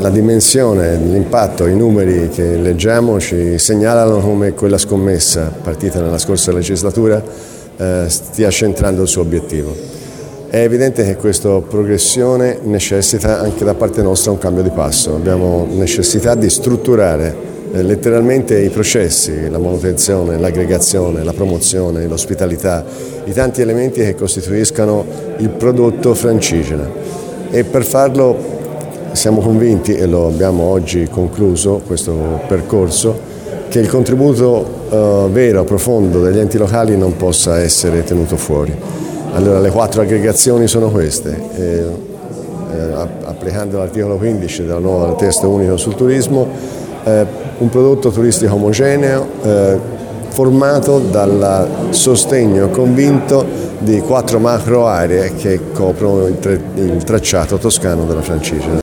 la dimensione, l'impatto, i numeri che leggiamo ci segnalano come quella scommessa partita nella scorsa legislatura stia centrando il suo obiettivo. È evidente che questa progressione necessita anche da parte nostra un cambio di passo. Abbiamo necessità di strutturare letteralmente i processi, la manutenzione, l'aggregazione, la promozione, l'ospitalità, i tanti elementi che costituiscano il prodotto Francigena. E per farlo siamo convinti, e lo abbiamo oggi concluso questo percorso, che il contributo vero, profondo degli enti locali non possa essere tenuto fuori. Allora le 4 aggregazioni sono queste, applicando l'articolo 15 del nuovo testo unico sul turismo, un prodotto turistico omogeneo formato dal sostegno convinto di 4 macro aree che coprono il tracciato toscano della Francigena.